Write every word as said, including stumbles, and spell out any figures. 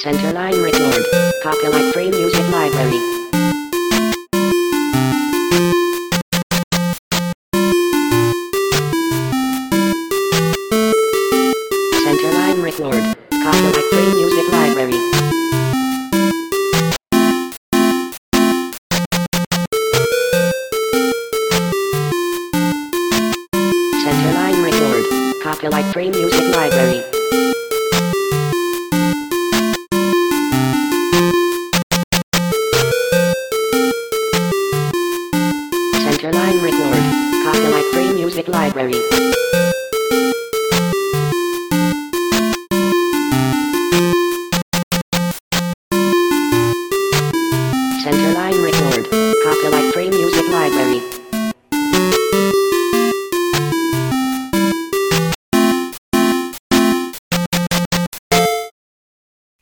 Centerline Record. Copyright Free Music Library. Centerline Record. Copyright Free Music Library. Centerline Record. Copyright Free Music Library.